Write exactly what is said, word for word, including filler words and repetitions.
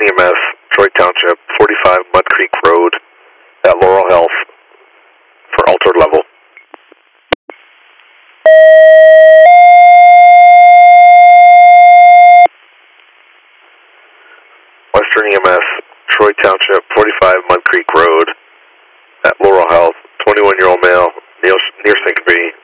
Western E M S, Troy Township, forty-five Mud Creek Road at Laurel Health for altered level. Western E M S, Troy Township, forty-five Mud Creek Road at Laurel Health, twenty-one-year-old male, near, near syncope,